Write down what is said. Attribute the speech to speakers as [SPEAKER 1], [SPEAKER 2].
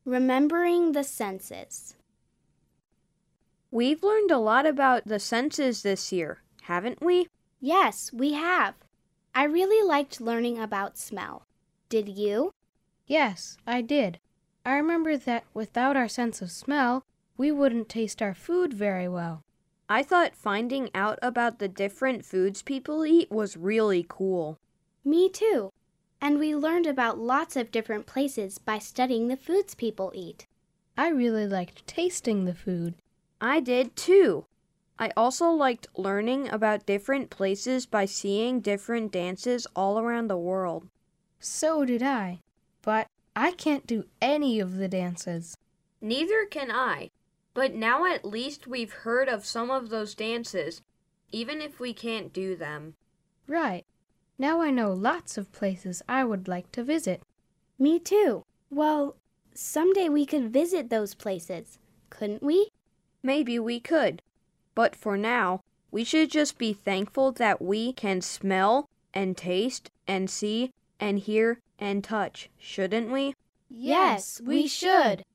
[SPEAKER 1] Remembering the senses.
[SPEAKER 2] We've learned a lot about the senses this year, haven't we?
[SPEAKER 1] Yes, we have. I really liked learning about smell. Did you?
[SPEAKER 3] Yes, I did. I remember that without our sense of smell, we wouldn't taste our food very well.
[SPEAKER 2] I thought finding out about the different foods people eat was really cool.
[SPEAKER 1] Me too. And we learned about lots of different places by studying the foods people eat.
[SPEAKER 3] I really liked tasting the food.
[SPEAKER 2] I did too. I also liked learning about different places by seeing different dances all around the world.
[SPEAKER 3] So did I. But I can't do any of the dances.
[SPEAKER 2] Neither can I. But now at least we've heard of some of those dances, even if we can't do them.
[SPEAKER 3] Right. Now I know lots of places I would like to visit.
[SPEAKER 1] Me too. Well, someday we could visit those places, couldn't we?
[SPEAKER 2] Maybe we could. But for now, we should just be thankful that we can smell and taste and see and hear and touch, shouldn't we?
[SPEAKER 1] Yes, we should.